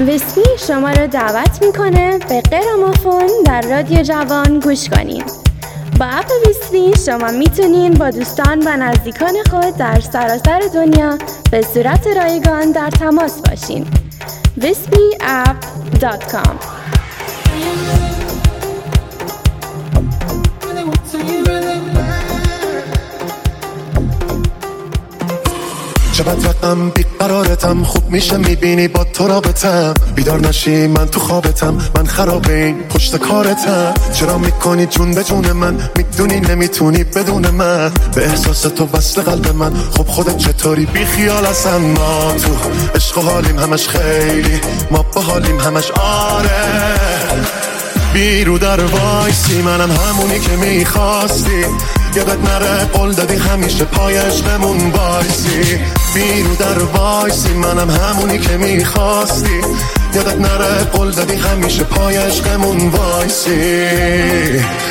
ویسپی شما را دعوت میکنه به گرامافون در رادیو جوان گوش کنین. با اپ ویسپی شما میتونین با دوستان و نزدیکان خود در سراسر دنیا به صورت رایگان در تماس باشین. wispyapp.com. چقدر رقم بیقرارتم، خوب میشه میبینی با تو رابطم، بیدار نشی من تو خوابتم، من خراب این پشت کارتم. چرا میکنی جون به جون من، میدونی نمیتونی بدون من، به احساس تو وصل قلب من. خب خودت چطوری بی خیال اصلا، ما تو عشق و حالیم همش خیلی، ما با حالیم همش آره. بیرو در وایسی منم همونی که میخواستی، یادت نره قول دادی همیشه پای عشقمون وایسی. بیرو در وایسی منم همونی که میخواستی، یادت نره قول دادی همیشه پای عشقمون وایسی.